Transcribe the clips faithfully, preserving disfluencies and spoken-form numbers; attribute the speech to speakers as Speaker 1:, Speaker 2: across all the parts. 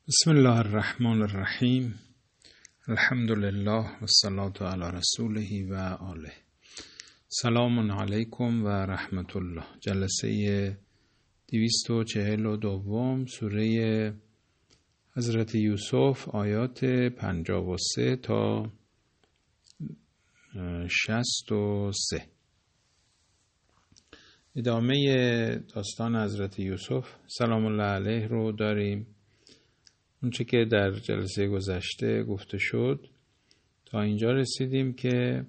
Speaker 1: بسم الله الرحمن الرحیم. الحمد لله و الصلاة علی رسوله و آله. سلام علیکم و رحمت الله. جلسه دویست و چهل و دوم سوره حضرت یوسف، آیات پنجاه و سه تا شصت و سه. ادامه داستان حضرت یوسف سلام الله علیه رو داریم. اونچه که در جلسه گذشته گفته شد تا اینجا رسیدیم که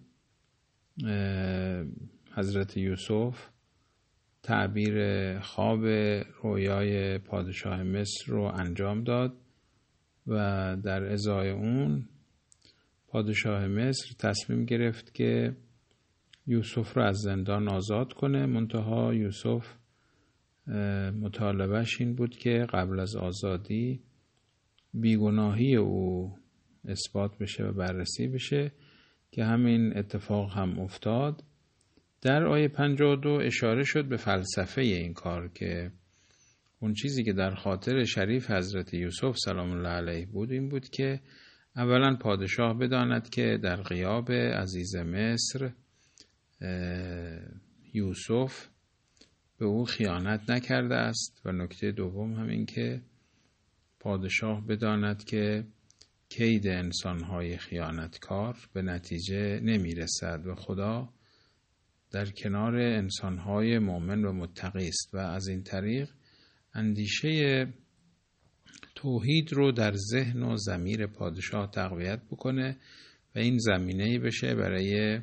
Speaker 1: حضرت یوسف تعبیر خواب رویای پادشاه مصر رو انجام داد و در ازای اون پادشاه مصر تصمیم گرفت که یوسف رو از زندان آزاد کنه. منتها یوسف مطالبهش این بود که قبل از آزادی بیگناهی او اثبات بشه و بررسی بشه که همین اتفاق هم افتاد. در آیه پنجاه و دو اشاره شد به فلسفه این کار که اون چیزی که در خاطر شریف حضرت یوسف سلام الله علیه بود این بود که اولا پادشاه بداند که در غیاب عزیز مصر یوسف به او خیانت نکرده است و نکته دوم هم این که پادشاه بداند که کید انسان‌های خیانتکار به نتیجه نمی‌رسد و خدا در کنار انسان‌های مؤمن و متقی است و از این طریق اندیشه توحید رو در ذهن و ضمیر پادشاه تقویت بکنه و این زمینه‌ای بشه برای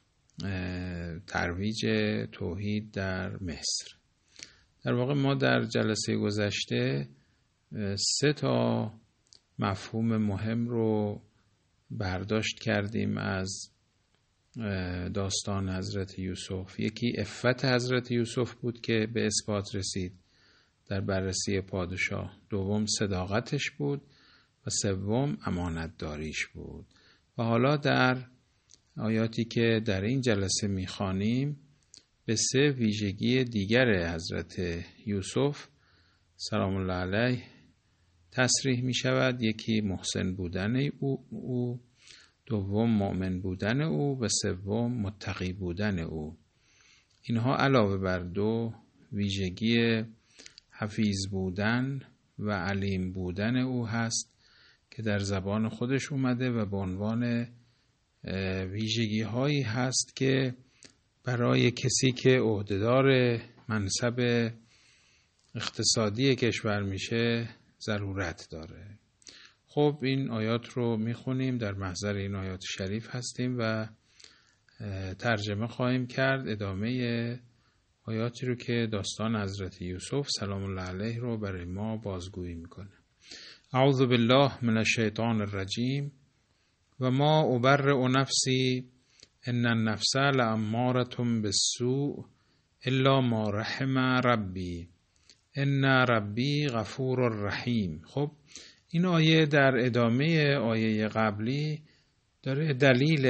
Speaker 1: ترویج توحید در مصر. در واقع ما در جلسه گذشته سه تا مفهوم مهم رو برداشت کردیم از داستان حضرت یوسف. یکی عفت حضرت یوسف بود که به اثبات رسید در بررسی پادشاه، دوم صداقتش بود و سوم امانتداریش بود. و حالا در آیاتی که در این جلسه می‌خوانیم به سه ویژگی دیگر حضرت یوسف سلام الله علیه تصریح می شود. یکی محسن بودن او, او دوم مؤمن بودن او و سوم متقی بودن او. اینها علاوه بر دو ویژگی حفیظ بودن و علیم بودن او هست که در زبان خودش اومده و به عنوان ویژگی هایی هست که برای کسی که عهدهدار منصب اقتصادی کشور میشه ضرورت داره. خب این آیات رو میخونیم، در محضر این آیات شریف هستیم و ترجمه خواهیم کرد. ادامه آیاتی رو که داستان حضرت یوسف سلام الله علیه رو برای ما بازگویی میکنه. اعوذ بالله من الشیطان الرجیم و ما ابرئ نفسی ان النفس لاماره بالسوء الا ما رحم ربی ان ربی غفور رحیم. خب این آیه در ادامه آیه قبلی داره دلیل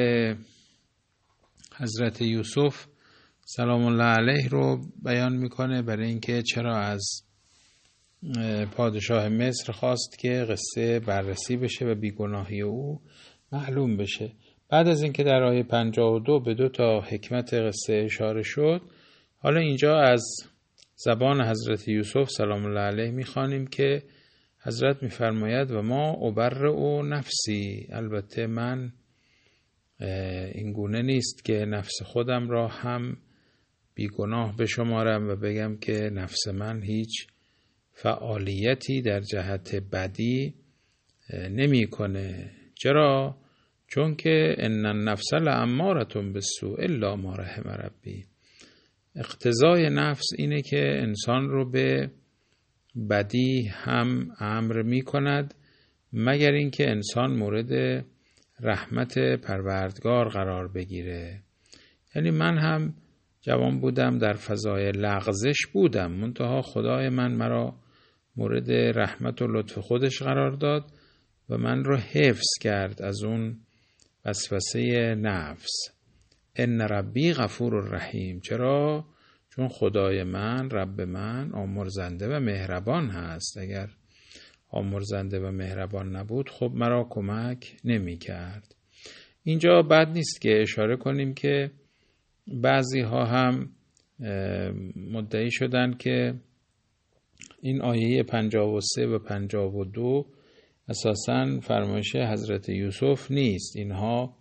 Speaker 1: حضرت یوسف سلام الله علیه رو بیان میکنه برای اینکه چرا از پادشاه مصر خواست که قصه بررسی بشه و بیگناهی او معلوم بشه. بعد از اینکه در آیه پنجاه و دو به دو تا حکمت قصه اشاره شد، حالا اینجا از زبان حضرت یوسف سلام الله علیه میخوانیم که حضرت میفرماید و ما ابرئ نفسی، البته من این گونه نیست که نفس خودم را هم بیگناه بشمارم و بگم که نفس من هیچ فعالیتی در جهت بدی نمی کنه. چرا؟ چون که ان النفس لاماره بالسوء الا ما رحم ربی. اقتضای نفس اینه که انسان رو به بدی هم امر می کند مگر اینکه انسان مورد رحمت پروردگار قرار بگیره. یعنی من هم جوان بودم، در فضای لغزش بودم، منتها خدای من مرا مورد رحمت و لطف خودش قرار داد و من رو حفظ کرد از اون وسوسه نفس. ان ربی غفور رحیم. چرا؟ چون خدای من، رب من آمرزنده و مهربان هست. اگر آمرزنده و مهربان نبود خب مرا کمک نمی کرد. اینجا بد نیست که اشاره کنیم که بعضی ها هم مدعی شدن که این آیه پنجاه و سه و پنجاه و دو اساساً فرمایش حضرت یوسف نیست، اینها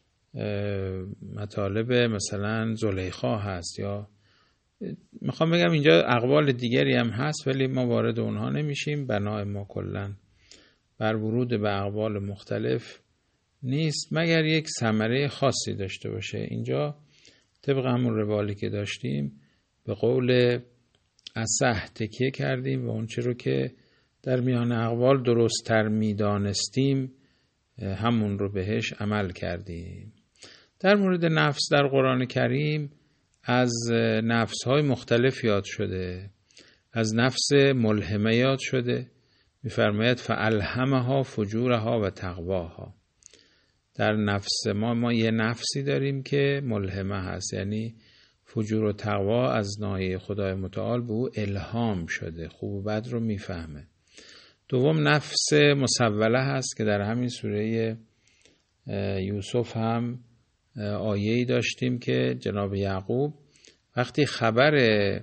Speaker 1: مطالب مثلا زلیخا هست، یا میخوام بگم اینجا اقوال دیگری هم هست ولی ما وارد اونها نمیشیم. بنای ما کلن بر ورود به اقوال مختلف نیست مگر یک ثمره خاصی داشته باشه. اینجا طبق همون روالی که داشتیم به قول اصح تکیه کردیم و اون چی رو که در میان اقوال درست تر می دانستیم همون رو بهش عمل کردیم. در مورد نفس در قرآن کریم از نفس های مختلف یاد شده. از نفس ملهمه یاد شده، می‌فرماید فالهمها فجورها و تقواها. در نفس ما ما یه نفسی داریم که ملهمه هست، یعنی فجور و تقوا از ناحیه خدای متعال به او الهام شده، خوب و بد رو میفهمه. دوم نفس مسوله هست که در همین سوره یوسف هم آیه‌ای داشتیم که جناب یعقوب وقتی خبر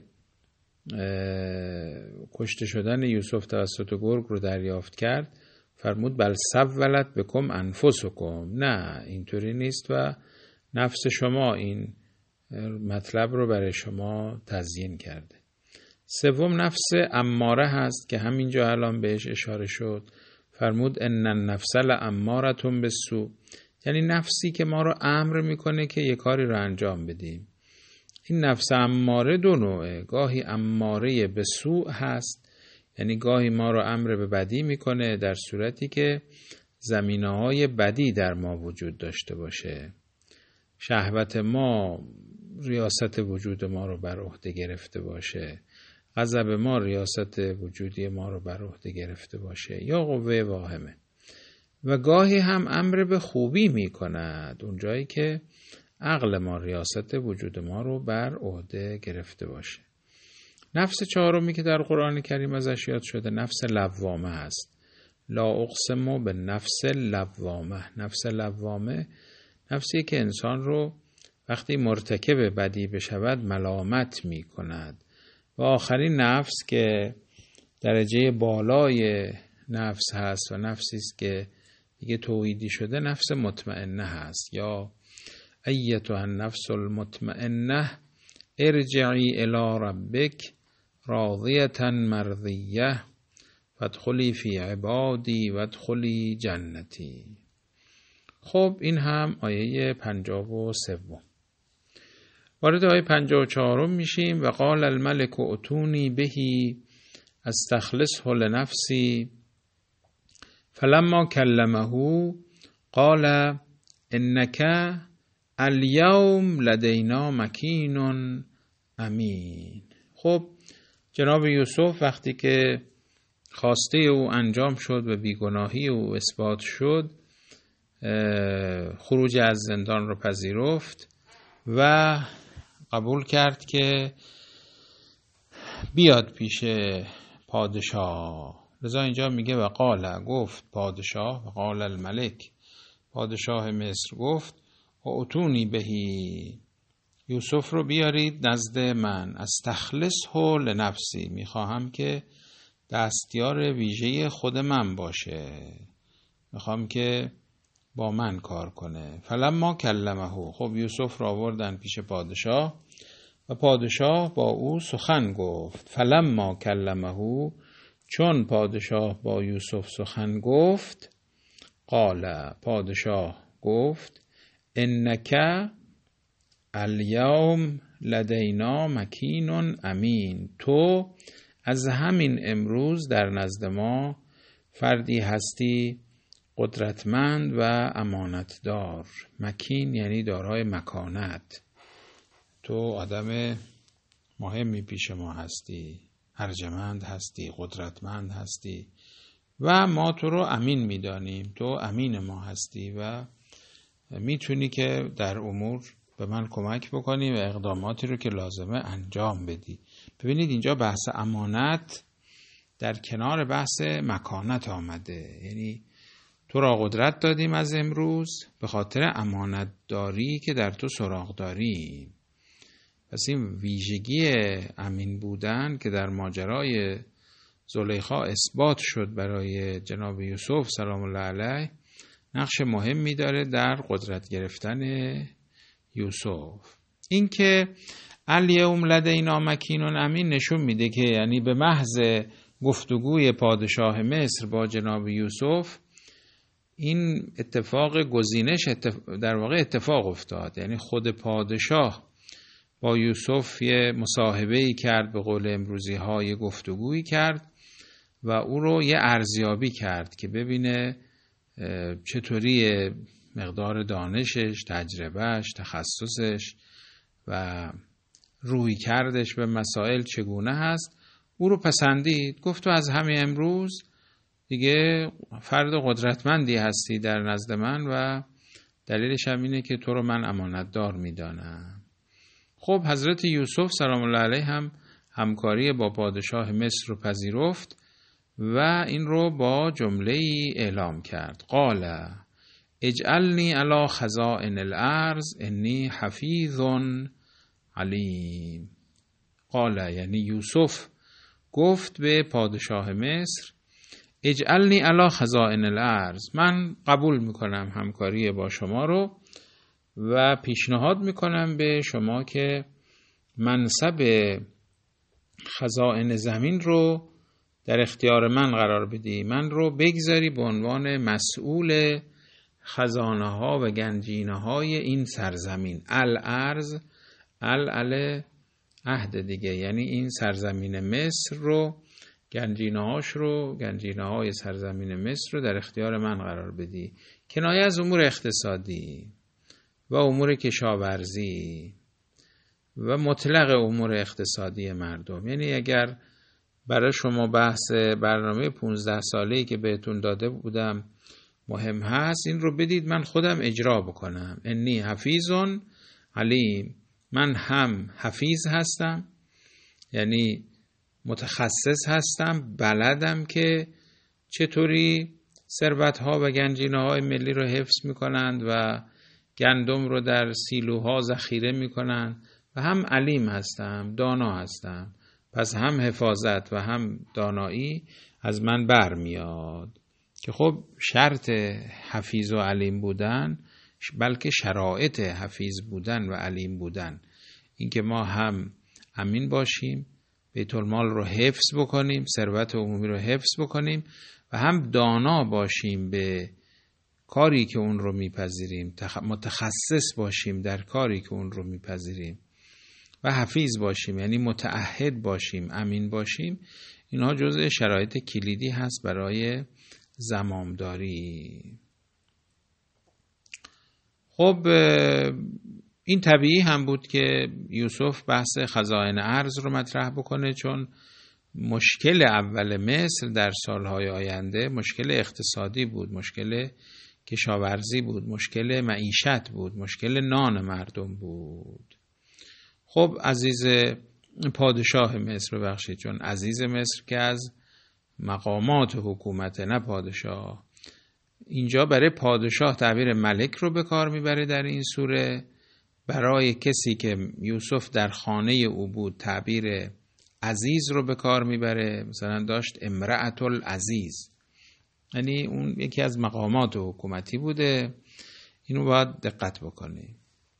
Speaker 1: کشته شدن یوسف توسط گرگ رو دریافت کرد فرمود بل سولت بکم انفسکم، نه اینطوری نیست و نفس شما این مطلب رو برای شما تزیین کرده. سوم نفس اماره هست که همینجا الان بهش اشاره شد، فرمود ان النفس لامارة بالسوء، یعنی نفسی که ما رو امر میکنه که یه کاری رو انجام بدیم. این نفس اماره دو نوعه، گاهی اماره به سوء هست، یعنی گاهی ما رو امر به بدی میکنه در صورتی که زمینه‌های بدی در ما وجود داشته باشه. شهوت ما ریاست وجود ما رو بر عهده گرفته باشه، غضب ما ریاست وجودی ما رو بر عهده گرفته باشه، یا قوه واهمه. و گاهی هم امر به خوبی میکند، اونجایی که عقل ما ریاست وجود ما رو بر عهده گرفته باشه. نفس چهارمی که در قرآن کریم ازش یاد شده نفس لوامه هست. لا اقسم به نفس لوامه. نفس لوامه نفسی که انسان رو وقتی مرتکب بدی بشود ملامت می کند. و آخرین نفس که درجه بالای نفس هست و نفسی است که دیگه توحیدی شده نفس مطمئنه هست. یا ایتها النفس المطمئنه ارجعی الی ربک راضیة مرضیه فادخلی فی عبادی وادخلی جنتی. خب این هم آیه پنجاه و سوم. وارد آیه پنجاه و چهارم میشیم. و قال الملك ائتونی بهی استخلصه لنفسی فلما کلمه قال انک الیوم لدینا مکین امین. خب جناب یوسف وقتی که خواسته او انجام شد و بیگناهی او اثبات شد خروج از زندان رو پذیرفت و قبول کرد که بیاد پیش پادشاه. لذا اینجا میگه و قال، گفت پادشاه، و قال الملک، پادشاه مصر گفت ائتونی بهی، یوسف رو بیارید نزد من، استخلصه لنفسی، میخواهم که دستیار ویژه خود من باشه، میخوام که با من کار کنه. فلما کلمه، خب یوسف را آوردن پیش پادشاه و پادشاه با او سخن گفت. فلما کلمه، چون پادشاه با یوسف سخن گفت، قال، پادشاه گفت، انک الیوم لدینا مکین امین، تو از همین امروز در نزد ما فردی هستی قدرتمند و امانتدار. مکین یعنی دارای مکانت، تو آدم مهمی پیش ما هستی، ارجمند هستی، قدرتمند هستی و ما تو رو امین میدانیم، تو امین ما هستی و میتونی که در امور به من کمک بکنی و اقداماتی رو که لازمه انجام بدی. ببینید اینجا بحث امانت در کنار بحث مکانت آمده. یعنی تو را قدرت دادیم از امروز به خاطر امانت داری که در تو سراغ داریم. پس این ویژگی امین بودن که در ماجرای زلیخا اثبات شد برای جناب یوسف سلام الله علیه، نقش مهمی داره در قدرت گرفتن یوسف. این که الیوم لدینا مکین امین نشون میده که یعنی به محض گفتگوی پادشاه مصر با جناب یوسف این اتفاق گزینش اتفاق در واقع اتفاق افتاد. یعنی خود پادشاه با یوسف یه مصاحبه‌ای کرد، به قول امروزی ها یه گفتگویی کرد و او رو یه ارزیابی کرد که ببینه چطوری مقدار دانشش، تجربهش، تخصصش و روی کردش به مسائل چگونه هست. او رو پسندید، گفت تو از همین امروز دیگه فرد قدرتمندی هستی در نزد من و دلیلش هم اینه که تو رو من امانت دار میدانم. خب حضرت یوسف سلام الله علیه هم همکاری با پادشاه مصر رو پذیرفت و این رو با جمله‌ای اعلام کرد. قال اجعلنی علی خزائن الارض انی حفیظ علیم. قال یعنی یوسف گفت به پادشاه مصر اجعلنی علی خزائن الارض، من قبول میکنم همکاری با شما رو و پیشنهاد میکنم به شما که منصب خزائن زمین رو در اختیار من قرار بدی، من رو بگذاری به عنوان مسئول خزانه ها و گنجینه های این سرزمین. الارض ال عهد دیگه، یعنی این سرزمین مصر رو، گنجینه هاش رو، گنجینه های سرزمین مصر رو در اختیار من قرار بدی، کنایه از امور اقتصادی و امور کشاورزی و مطلق امور اقتصادی مردم. یعنی اگر برای شما بحث برنامه پونزده ساله‌ای که بهتون داده بودم مهم هست، این رو بدید من خودم اجرا بکنم. انی حفیظون علیم، من هم حفیظ هستم یعنی متخصص هستم، بلدم که چطوری ثروت‌ها و گنجینه‌های ملی رو حفظ می‌کنند و گندم رو در سیلوها ذخیره می‌کنند و هم علیم هستم، دانا هستم. پس هم حفاظت و هم دانایی از من برمیاد که خب شرط حفیظ و علیم بودن بلکه شرایط حفیظ بودن و علیم بودن این که ما هم امین باشیم، بیت المال رو حفظ بکنیم، ثروت عمومی رو حفظ بکنیم و هم دانا باشیم به کاری که اون رو میپذیریم، متخصص باشیم در کاری که اون رو میپذیریم و حفیظ باشیم یعنی متعهد باشیم، امین باشیم. اینها جزء شرایط کلیدی هست برای زمامداری. خب این طبیعی هم بود که یوسف بحث خزائن ارض رو مطرح بکنه، چون مشکل اول مصر در سالهای آینده مشکل اقتصادی بود، مشکل کشاورزی بود، مشکل معیشت بود، مشکل نان مردم بود. خب عزیز پادشاه مصر، ببخشید چون عزیز مصر که از مقامات حکومت نه پادشاه، اینجا برای پادشاه تعبیر ملک رو به کار میبره در این سوره. برای کسی که یوسف در خانه او بود تعبیر عزیز رو به کار میبره، مثلا داشت امرأة العزیز، یعنی اون یکی از مقامات حکومتی بوده. اینو باید دقت بکنی.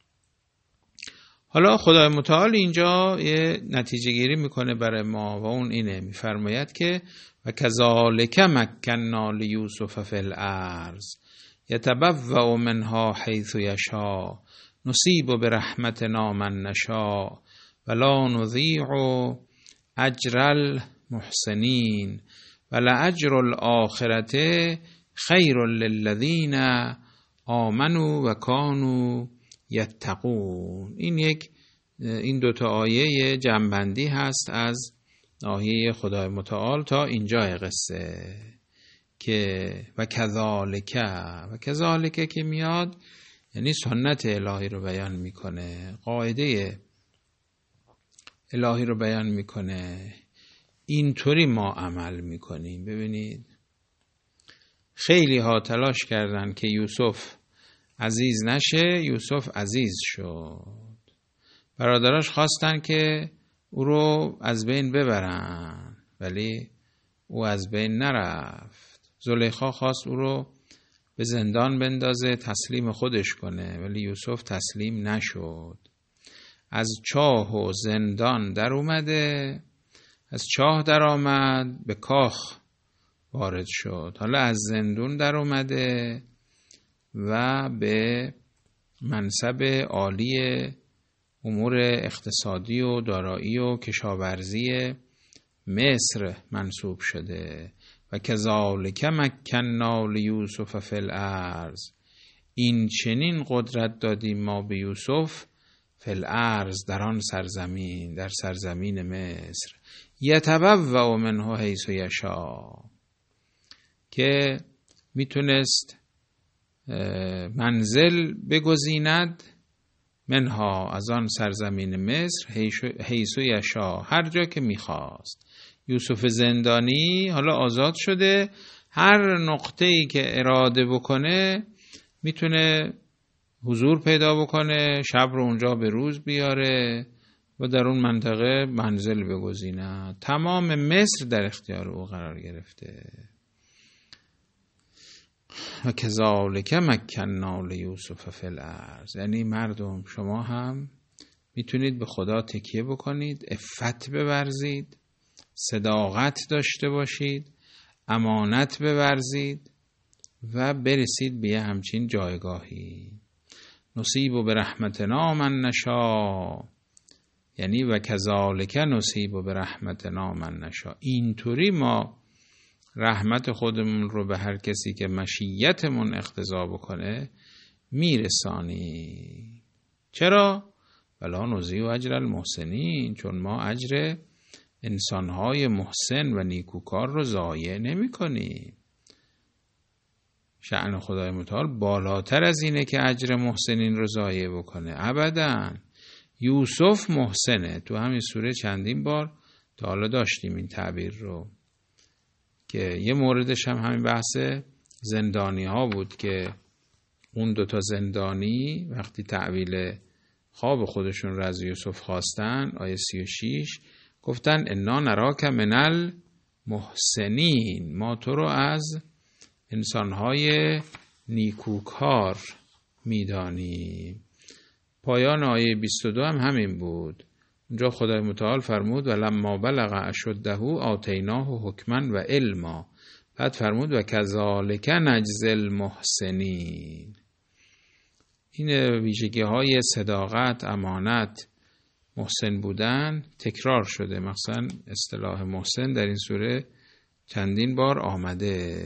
Speaker 1: حالا خدای متعال اینجا یه نتیجه گیری میکنه برای ما و اون اینه، میفرماید که و کذالک مکننا لیوسف فی الارض یتبوأ منها حیث یشاء نصیب برحمتنا من نشاء ولا نضیع اجر المحسنین ولأجر الآخرة خیر للذین آمنوا و کانوا یتقون. این یک این دوتا آیه جمع‌بندی هست از ناحیه خدای متعال تا اینجای قصه که و کذالک و کذالک که میاد یعنی سنت الهی رو بیان میکنه، قاعده الهی رو بیان میکنه اینطوری ما عمل میکنیم. ببینید خیلی ها تلاش کردن که یوسف عزیز نشه، یوسف عزیز شد. برادراش خواستن که او رو از بین ببرن ولی او از بین نرفت. زلیخا خواست او رو به زندان بندازه، تسلیم خودش کنه، ولی یوسف تسلیم نشد. از چاه و زندان در اومده، از چاه در آمد به کاخ وارد شد. حالا از زندون در اومده و به منصب عالی امور اقتصادی و دارایی و کشاورزی مصر منصوب شده. و کذالک مکننا لیوسف فی الارض، این چنین قدرت دادیم ما به یوسف فی الارض، در آن سرزمین، در سرزمین مصر. یتبوأ منه حیث یشاء، که میتونست منزل بگزیند منها، از آن سرزمین مصر، حیث یشاء، هر جا که میخواست. یوسف زندانی حالا آزاد شده، هر نقطه‌ای که اراده بکنه میتونه حضور پیدا بکنه، شب رو اونجا به روز بیاره و در اون منطقه منزل بگزینه. تمام مصر در اختیار او قرار گرفته. و کذالک مکننا لیوسف فی الارض، یعنی مردم شما هم میتونید به خدا تکیه بکنید، عفت بورزید، صداقت داشته باشید، امانت بورزید و برسید به همچین جایگاهی. نصیب برحمتنا من نشاء، یعنی و کذالک نصیب برحمتنا من نشاء، اینطوری ما رحمت خودمون رو به هر کسی که مشیتمون اقتضا بکنه میرسانی. چرا؟ ولا نضیع اجر المحسنین، چون ما اجر انسانهای محسن و نیکوکار رو ضایع نمی کنیم. شأن خدای متعال بالاتر از اینه که اجر محسنین رو ضایع بکنه، ابداً. یوسف محسنه، تو همین سوره چندین بار تا حالا داشتیم این تعبیر رو، که یه موردش هم همین بحث زندانی ها بود که اون دوتا زندانی وقتی تعبیل خواب خودشون رو از یوسف خواستن، آیه سی و شش، گفتن انا نراک من المحسنین، ما تو رو از انسانهای نیکوکار میدانیم. پایان آیه بیست و دو هم همین بود. اونجا خدای متعال فرمود و لما بلغ اشده آتیناه حکما و علما، بعد فرمود و کذالک نجزی المحسنین. این ویژگی های صداقت، امانت، محسن بودن تکرار شده. مثلا اصطلاح محسن در این سوره چندین بار آمده.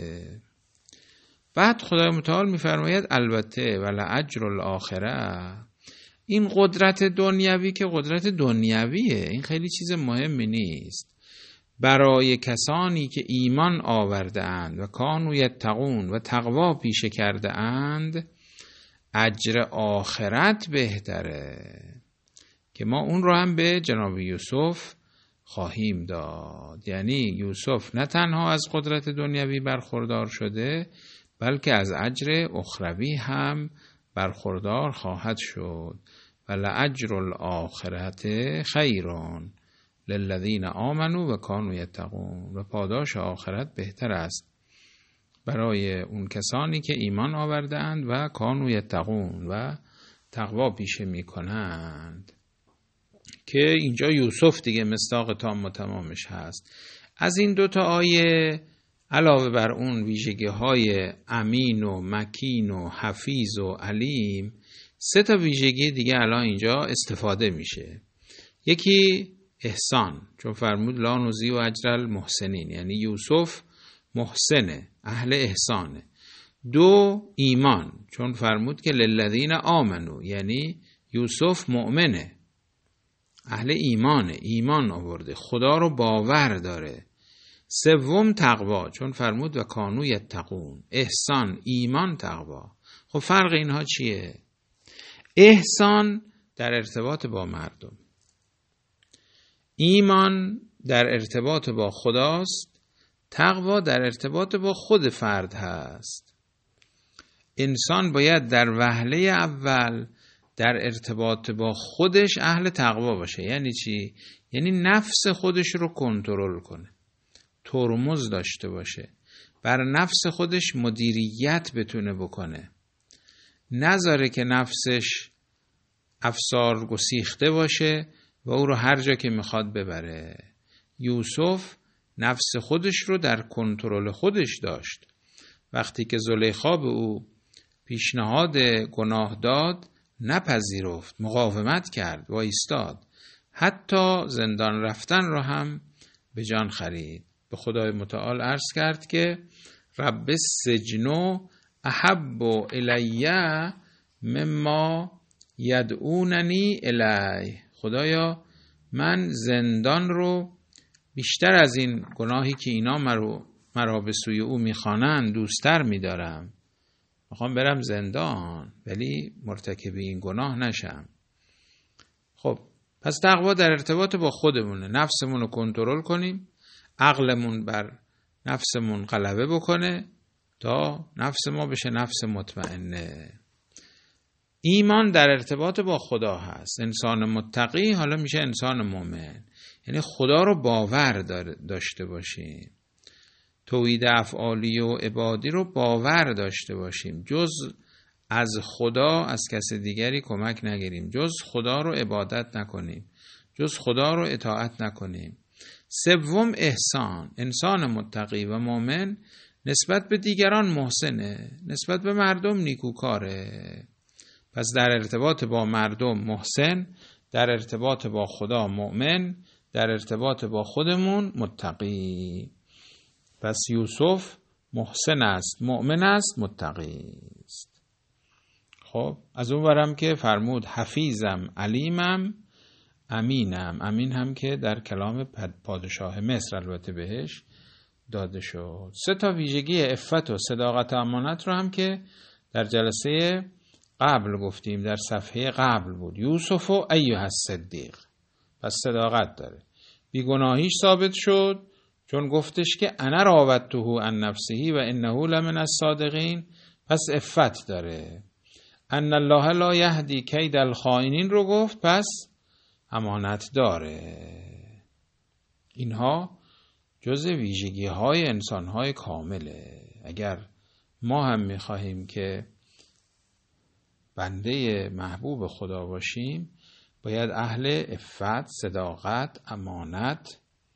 Speaker 1: بعد خدای متعال میفرماید البته ولأجر الاخره، این قدرت دنیوی که قدرت دنیویه، این خیلی چیز مهمی نیست. برای کسانی که ایمان آورده اند و کانوا یتقون و تقوا پیشه کرده اند، اجر آخرت بهتره که ما اون رو هم به جناب یوسف خواهیم داد. یعنی یوسف نه تنها از قدرت دنیوی برخوردار شده، بلکه از اجر اخروی هم برخوردار خواهد شد. ولأجر الآخرت خیرون للذین آمنوا و کانوا یتقون، و پاداش آخرت بهتر است برای اون کسانی که ایمان آورده اند و کانوا یتقون و تقوا پیشه می کنند، که اینجا یوسف دیگه مصداق تام و تمامش هست. از این دوتا آیه علاوه بر اون ویژگی های امین و مکین و حفیظ و علیم، سه تا ویژگی دیگه الان اینجا استفاده میشه. یکی احسان، چون فرمود لا نضیع اجر المحسنین، یعنی یوسف محسنه، اهل احسانه. دو ایمان، چون فرمود که للذین آمنوا، یعنی یوسف مؤمنه، اهل ایمانه، ایمان آورده، خدا رو باور داره. سوم تقوا، چون فرمود و کانوا یتقون، احسان، ایمان، تقوا. خب فرق اینها چیه؟ احسان در ارتباط با مردم، ایمان در ارتباط با خداست، تقوا در ارتباط با خود فرد هست. انسان باید در وهله اول در ارتباط با خودش اهل تقوا باشه. یعنی چی؟ یعنی نفس خودش رو کنترل کنه، ترمز داشته باشه، بر نفس خودش مدیریت بتونه بکنه، نذاره که نفسش افسار گسیخته باشه و او رو هر جا که میخواد ببره. یوسف نفس خودش رو در کنترل خودش داشت. وقتی که زلیخا به او پیشنهاد گناه داد نپذیرفت، مقاومت کرد و ایستاد، حتی زندان رفتن رو هم به جان خرید. به خدای متعال عرض کرد که رب السجن احب الی مما یدعوننی الی. خدایا من زندان رو بیشتر از این گناهی که اینا مرا مرا به سوی او میخوانند دوستر میدارم. میخوام برم زندان ولی مرتکب این گناه نشم. خب پس تقوا در ارتباط با خودمونه. نفسمون رو کنترل کنیم، عقلمون بر نفسمون غلبه بکنه تا نفس ما بشه نفس مطمئنه. ایمان در ارتباط با خدا هست. انسان متقی حالا میشه انسان مؤمن، یعنی خدا رو باور داشته باشیم، توحید افعالی و عبادی رو باور داشته باشیم، جز از خدا از کس دیگری کمک نگیریم، جز خدا رو عبادت نکنیم، جز خدا رو اطاعت نکنیم. سوم احسان. انسان متقی و مؤمن نسبت به دیگران محسنه، نسبت به مردم نیکوکاره. پس در ارتباط با مردم محسن، در ارتباط با خدا مؤمن، در ارتباط با خودمون متقی. پس یوسف محسن است، مؤمن است، متقی است. خب از اون ورم که فرمود حفیظم علیمم امینم. امین هم که در کلام پادشاه مصر البته بهش داده شد. سه تا ویژگی عفت و صداقت و امانت رو هم که در جلسه قبل گفتیم، در صفحه قبل بود. یوسف و ایها الصدیق، پس صداقت داره. بیگناهیش ثابت شد چون گفتش که انا راودته عن نفسه و انه لمن الصادقین، پس عفت داره. ان الله لا یهدی کید الخائنین رو گفت، پس امانت داره. اینها جز ویژگی های انسان های کامله. اگر ما هم میخواهیم که بنده محبوب خدا باشیم باید اهل عفت، صداقت، امانت،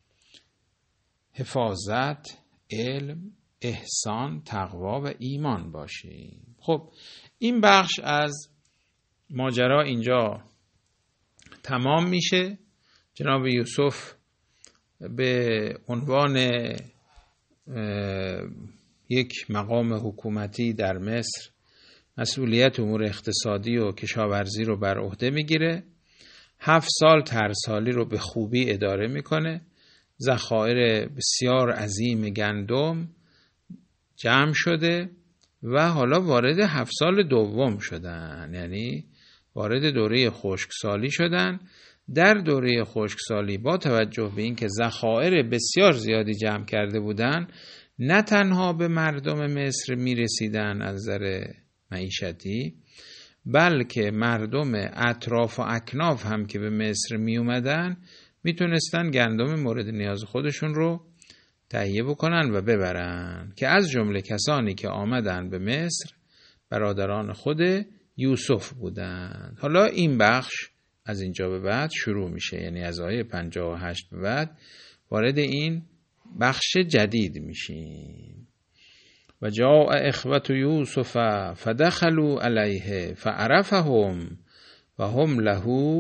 Speaker 1: حفاظت، علم، احسان، تقوا و ایمان باشیم. خب این بخش از ماجرا اینجا تمام میشه. جناب یوسف به عنوان یک مقام حکومتی در مصر مسئولیت امور اقتصادی و کشاورزی رو بر عهده میگیره. هفت سال ترسالی رو به خوبی اداره میکنه. ذخایر بسیار عظیم گندم جمع شده و حالا وارد هفت سال دوم شدن، یعنی وارد دوره خشکسالی شدن. در دوره خشکسالی با توجه به اینکه ذخایر بسیار زیادی جمع کرده بودن، نه تنها به مردم مصر میرسیدن از نظر معیشتی، بلکه مردم اطراف و اکناف هم که به مصر می اومدن میتونستن گندم مورد نیاز خودشون رو تهیه بکنن و ببرن، که از جمله کسانی که آمدن به مصر برادران خود یوسف بودند. حالا این بخش از اینجا به بعد شروع میشه، یعنی از آیه پنجاه و هشت به بعد وارد این بخش جدید میشیم. و جاء اخوة یوسف فدخلوا علیه فعرفهم و هم له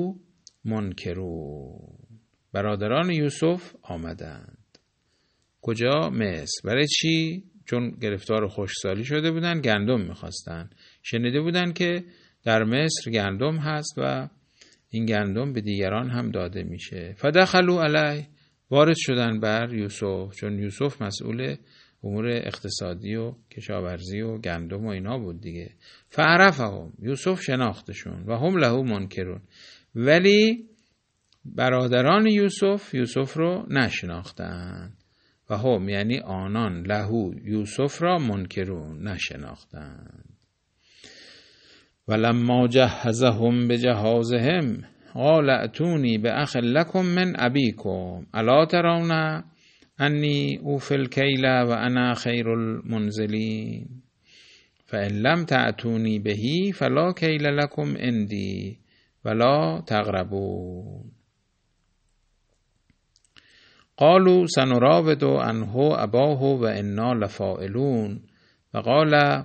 Speaker 1: منکرون. برادران یوسف آمدند. کجا؟ مصر. برای چی؟ چون گرفتار خشکسالی شده بودن، گندم میخواستن. شنیده بودن که در مصر گندم هست و این گندم به دیگران هم داده میشه. فدخلوا علیه، وارد شدن بر یوسف، چون یوسف مسئول امور اقتصادی و کشاورزی و گندم و اینا بود دیگه. فعرفهم، یوسف شناختشون، و هم له منکرون، ولی برادران یوسف یوسف رو نشناختند و هم یعنی آنان لهو یوسف را منکرون نشناختند. ولما جهزهم بجهازهم قال ائتونی باخ لکم من ابیکم الا ترون انی اوفی الکیل و انا خیر المنزلین فان لم تأتونی بهی فلا کیل لکم عندی ولا تقربون. قالوا سنراود عنه اباه و انا لفاعلون و قال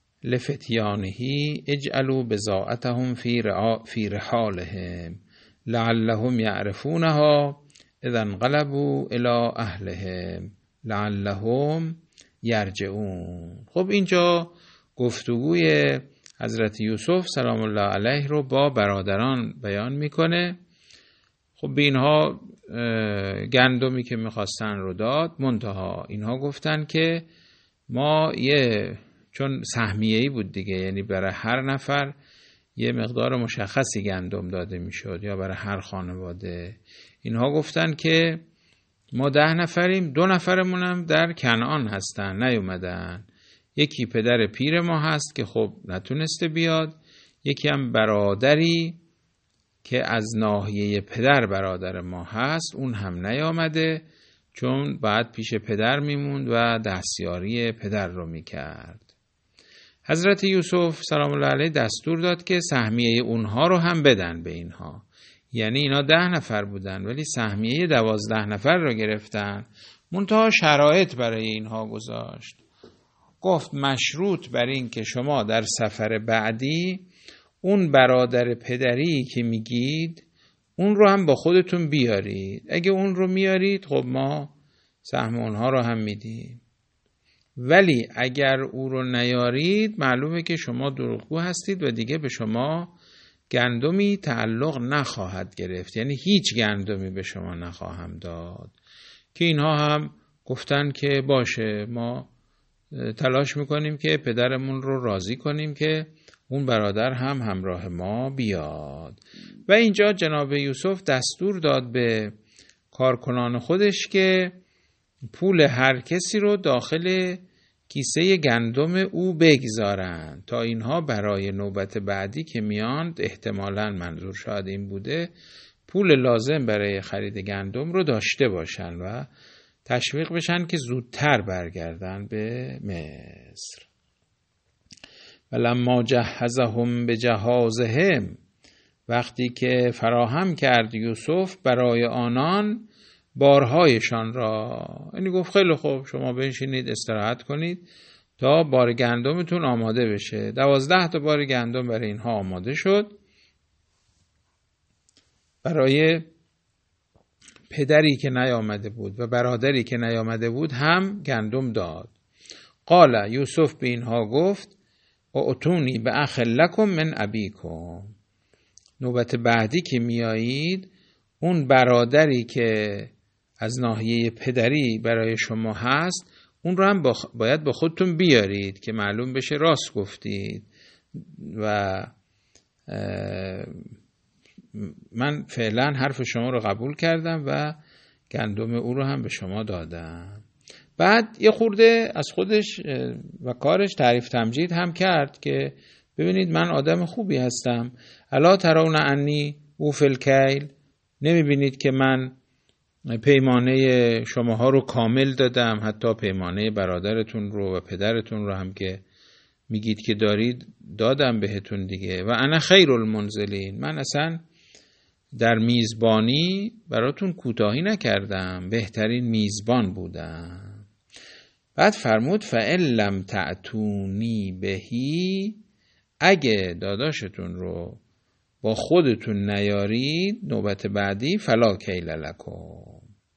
Speaker 1: لفتیانه اجعلوا بضاعتهم فی رحالهم لعلهم یعرفونها اذا انقلبوا الی اهلهم لعلهم یرجعون. خب اینجا گفتگوی حضرت یوسف سلام الله علیه رو با برادران بیان میکنه. خب به اینها گندمی که میخواستن رو داد، منتها اینها گفتن که ما یه چون سهمیه‌ای بود دیگه، یعنی برای هر نفر یه مقدار مشخصی گندم داده میشد یا برای هر خانواده. اینها گفتن که ما ده نفریم، دو نفرمونم در کنعان هستن نیومدن، یکی پدر پیر ما هست که خب نتونسته بیاد، یکی هم برادری که از ناحیه پدر برادر ما هست اون هم نیامده، چون بعد پیش پدر میموند و دستیاری پدر رو میکرد. حضرت یوسف سلام الله علیه دستور داد که سهمیه اونها رو هم بدن به اینها، یعنی اینا ده نفر بودن ولی سهمیه دوازده نفر رو گرفتن، منتها شرایط برای اینها گذاشت. گفت مشروط بر این که شما در سفر بعدی اون برادر پدری که میگید اون رو هم با خودتون بیارید، اگه اون رو میارید خب ما سهم اونها رو هم میدیم، ولی اگر او رو نیارید معلومه که شما دروغگو هستید و دیگه به شما گندمی تعلق نخواهد گرفت، یعنی هیچ گندمی به شما نخواهم داد. که اینها هم گفتن که باشه، ما تلاش میکنیم که پدرمون رو راضی کنیم که اون برادر هم همراه ما بیاد. و اینجا جناب یوسف دستور داد به کارکنان خودش که پول هر کسی رو داخل کیسه گندم او بگذارن تا اینها برای نوبت بعدی که میاند، احتمالاً منظور شاید این بوده، پول لازم برای خرید گندم رو داشته باشن و تشویق بشن که زودتر برگردن به مصر. ولما جهزهم بجهازهم، وقتی که فراهم کرد یوسف برای آنان بارهایشان را، یعنی گفت خیلی خوب شما بنشینید استراحت کنید تا بار گندمتون آماده بشه. دوازده تا بار گندم برای اینها آماده شد. برای پدری که نیامده بود و برادری که نیامده بود هم گندم داد. قال یوسف به اینها گفت ائتونی باخ لکم من ابیکم، نوبت بعدی که میایید اون برادری که از ناحیه پدری برای شما هست اون رو هم باید با خودتون بیارید که معلوم بشه راست گفتید و من فعلا حرف شما رو قبول کردم و گندم او رو هم به شما دادم. بعد یه خورده از خودش و کارش تعریف تمجید هم کرد که ببینید من آدم خوبی هستم، الا ترون انی اوفی الکیل، نمیبینید که من پیمانه شماها رو کامل دادم، حتی پیمانه برادرتون رو و پدرتون رو هم که میگید که دارید دادم بهتون دیگه. و انا خیر المنزلین، من اصلا در میزبانی براتون کوتاهی نکردم، بهترین میزبان بودم. بعد فرمود فئن لم تأتونی بهی، اگه داداشتون رو با خودتون نیارید نوبت بعدی فلا کیل لکم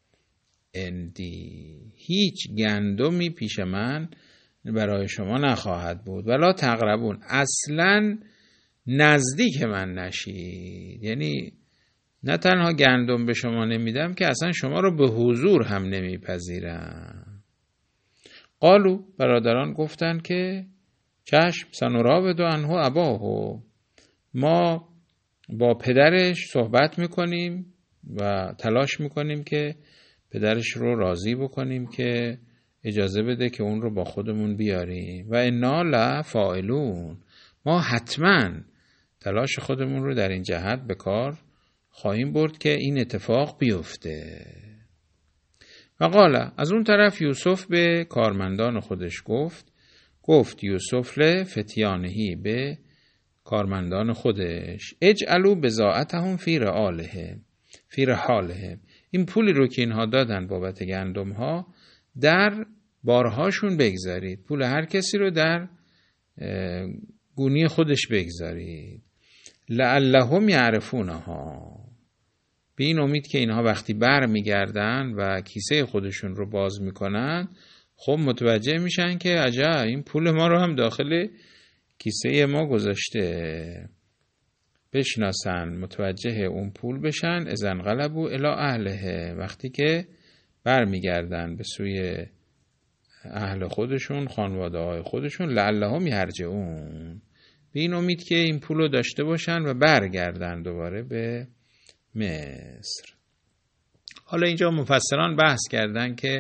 Speaker 1: اندی، هیچ گندمی پیش من برای شما نخواهد بود، ولا تقربون، اصلا نزدیک من نشید. یعنی نه تنها گندم به شما نمیدم که اصلا شما رو به حضور هم نمیپذیرم. قالو، برادران گفتن که چشم، سنراود عنه اباه، ما با پدرش صحبت میکنیم و تلاش میکنیم که پدرش رو راضی بکنیم که اجازه بده که اون رو با خودمون بیاریم. و انا لفاعلون، ما حتما تلاش خودمون رو در این جهت به کار خواهیم برد که این اتفاق بیفته. و قال، از اون طرف یوسف به کارمندان خودش گفت گفت یوسف لفتیانهی، به کارمندان خودش، اجعلوا بضاعتهم فی رحالهم فی رحالهم، این پولی رو که اینها دادن بابت گندم ها در بارهاشون بگذارید، پول هر کسی رو در گونی خودش بگذارید. لعلهم یعرفونها، به این امید که اینها وقتی بر میگردن و کیسه خودشون رو باز میکنن، خب متوجه میشن که عجب این پول ما رو هم داخل کیسه ما گذاشته، بشناسن، متوجه اون پول بشن. اذا انقلبوا الی اهله، وقتی که بر میگردن به سوی اهل خودشون، خانواده های خودشون، لعلهم یرجعون، به این امید که این پول رو داشته باشن و برگردن دوباره به مصر. حالا اینجا مفسران بحث کردن که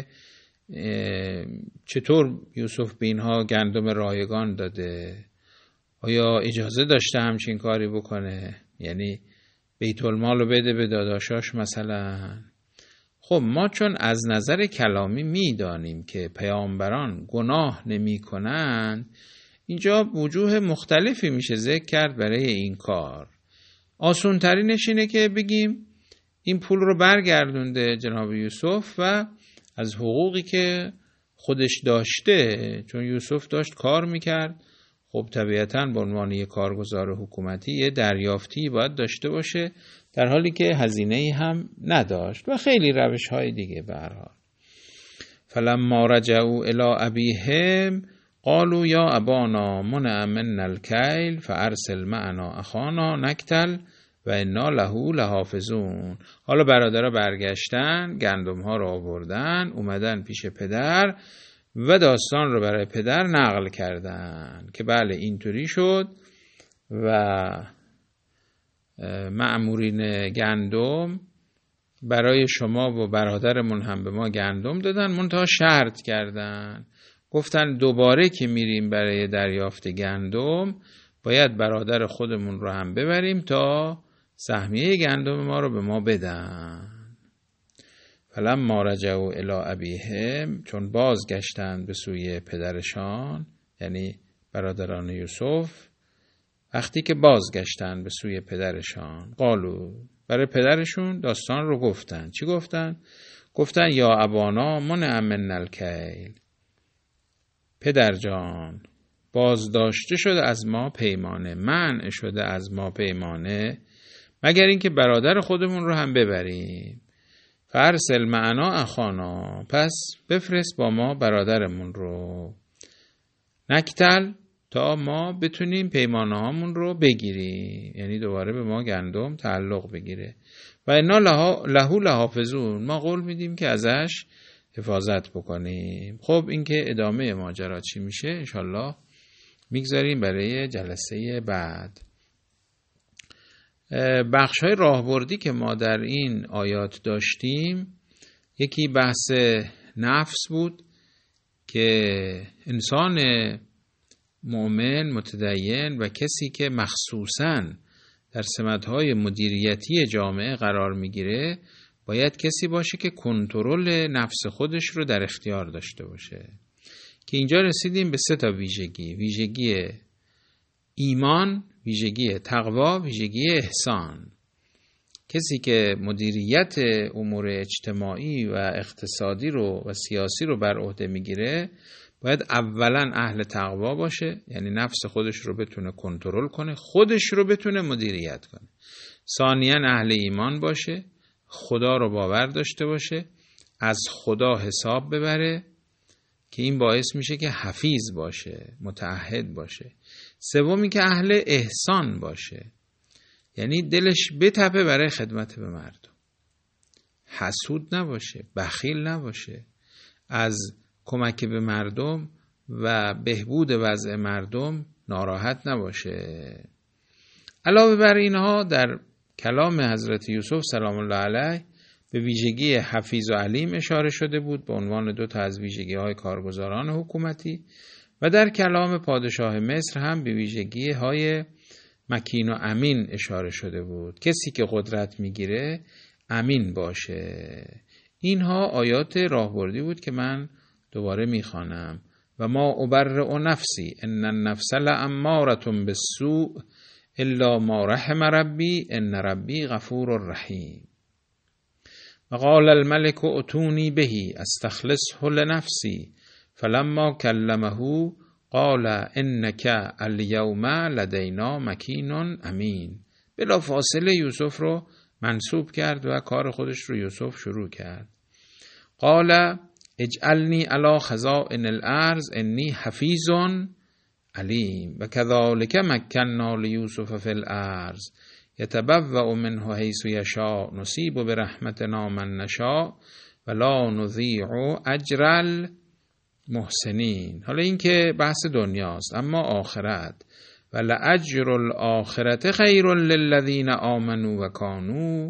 Speaker 1: چطور یوسف به اینها گندم رایگان داده، آیا اجازه داشته همچین کاری بکنه، یعنی بیت المال رو بده به داداشاش مثلا. خب ما چون از نظر کلامی میدانیم که پیامبران گناه نمی کنن، اینجا وجوه مختلفی میشه ذکر کرد برای این کار. آسون ترینش اینه که بگیم این پول رو برگردونده جناب یوسف و از حقوقی که خودش داشته، چون یوسف داشت کار میکرد، خب طبیعتاً به عنوان یک کارگزار حکومتی یه دریافتی باید داشته باشه، در حالی که هزینه‌ای هم نداشت و خیلی روش‌های دیگه. به هر حال فلما رجعوا الی ابیهم قالوا یا ابانا منع منا الکیل فارسل معنا اخانا نکتل و انا له لحافظون. حالا برادرها برگشتن، گندم ها رو آوردن، اومدن پیش پدر و داستان رو برای پدر نقل کردن که بله اینطوری شد و مأمورین گندم برای شما و برادرمون هم به ما گندم دادن، منتها شرط کردن، گفتن دوباره که میریم برای دریافت گندم باید برادر خودمون رو هم ببریم تا سهمیه گندم ما رو به ما بدن. فلما رجعوا الی ابیهم، چون بازگشتند به سوی پدرشان، یعنی برادران یوسف، وقتی که بازگشتند به سوی پدرشان، قالو، برای پدرشون داستان رو گفتن. چی گفتن؟ گفتن یا ابانا منع منا الکیل، پدر جان بازداشته شده از ما پیمانه، منع شده از ما پیمانه، مگر اینکه برادر خودمون رو هم ببریم. فارسل معنا اخانا، پس بفرست با ما برادرمون رو، نکتل، تا ما بتونیم پیمانه هامون رو بگیریم، یعنی دوباره به ما گندم تعلق بگیره. و انا له لحافظون، ما قول میدیم که ازش حفاظت بکنیم. خب این که ادامه ماجرا چی میشه انشالله میگذاریم برای جلسه بعد. بخش های راهبردی که ما در این آیات داشتیم، یکی بحث نفس بود که انسان مؤمن متدین و کسی که مخصوصاً در سمت‌های مدیریتی جامعه قرار میگیره باید کسی باشه که کنترل نفس خودش رو در اختیار داشته باشه، که اینجا رسیدیم به سه تا ویژگی: ویژگی ایمان، ویژگی تقوا، ویژگی احسان. کسی که مدیریت امور اجتماعی و اقتصادی رو و سیاسی رو بر عهده میگیره باید اولا اهل تقوا باشه، یعنی نفس خودش رو بتونه کنترل کنه، خودش رو بتونه مدیریت کنه. ثانیاً اهل ایمان باشه، خدا رو باور داشته باشه، از خدا حساب ببره که این باعث میشه که حفیظ باشه، متعهد باشه. سومی که اهل احسان باشه، یعنی دلش بتپه برای خدمت به مردم، حسود نباشه، بخیل نباشه، از کمک به مردم و بهبود وضع مردم ناراحت نباشه. علاوه بر اینها در کلام حضرت یوسف سلام الله علیه به ویژگی حفیظ و علیم اشاره شده بود به عنوان دو تا از ویژگی‌های کارگزاران حکومتی و در کلام پادشاه مصر هم به ویژگی‌های مکین و امین اشاره شده بود. کسی که قدرت میگیره امین باشه. اینها آیات راهبردی بود که من دوباره میخوانم. و ما ابرئ نفسی ان النفس لاماره بالسوء الا ما رحم ربی ان ربی غفور رحیم. و قال الملك اتونی به استخلصه لنفسی فلما کلمه قال انک الیوم لدینا مکین امین. بلا فاصله یوسف رو منصوب کرد و کار خودش رو یوسف شروع کرد. قال اجعلنی علی خزائن الارض انی حفیظ علیم و کذالک مکننا لیوسف فی الارض یتبوأ منه حیث یشاء نصیب برحمتنا من نشاء ولا نضیع اجر المحسنین. حالا این که بحث دنیاست، اما آخرت و لأجر الآخرت خیر للذین آمنوا و کانوا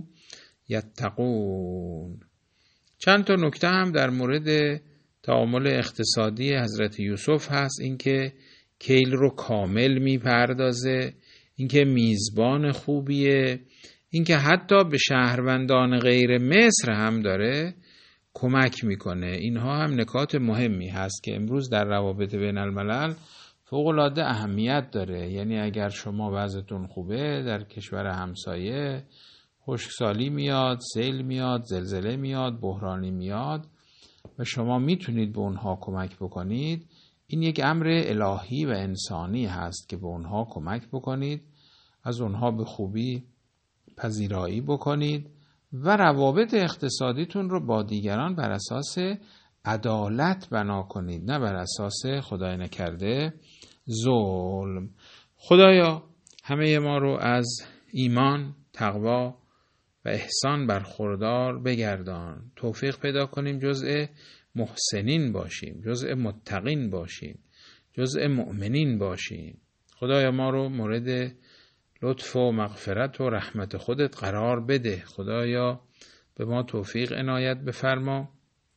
Speaker 1: یتقون. چند تا نکته هم در مورد تعامل اقتصادی حضرت یوسف هست. اینکه کیل رو کامل میپردازه، اینکه میزبان خوبیه، اینکه حتی به شهروندان غیر مصر هم داره کمک میکنه. اینها هم نکات مهمی هست که امروز در روابط بین الملل فوق‌العاده اهمیت داره. یعنی اگر شما وضعتون خوبه در کشور همسایه خشکسالی میاد، سیل میاد، زلزله میاد، بحرانی میاد و شما میتونید به اونها کمک بکنید، این یک امر الهی و انسانی هست که به اونها کمک بکنید، از اونها به خوبی پذیرایی بکنید و روابط اقتصادیتون رو با دیگران بر اساس عدالت بنا کنید، نه بر اساس خدای نکرده ظلم. خدایا همه ما رو از ایمان، تقوا و احسان برخوردار بگردان. توفیق پیدا کنیم جزء محسنین باشیم، جزء متقین باشیم، جزء مؤمنین باشیم. خدایا ما رو مورد لطف و مغفرت و رحمت خودت قرار بده. خدایا به ما توفیق عنایت بفرما.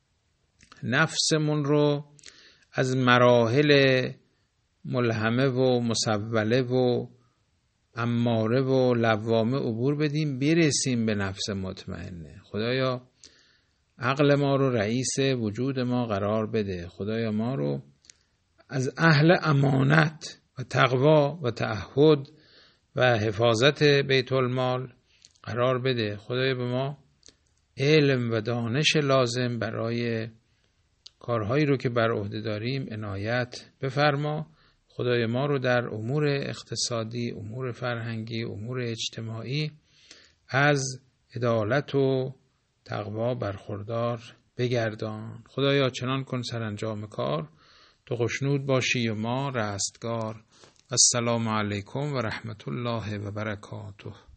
Speaker 1: نفسمون رو از مراحل ملهمه و مسوله و اماره و لوامه عبور بدیم، برسیم به نفس مطمئنه. خدایا عقل ما رو رئیس وجود ما قرار بده. خدایا ما رو از اهل امانت و تقوا و تعهد و حفاظت بیت المال قرار بده. خدایا به ما علم و دانش لازم برای کارهایی رو که بر عهده داریم عنایت بفرما. خدای ما رو در امور اقتصادی، امور فرهنگی، امور اجتماعی از عدالت و تقوا برخوردار بگردان. خدایا چنان کن سرانجام کار تو خوشنود باشی و ما رستگار. السلام علیکم و رحمت الله و برکاته.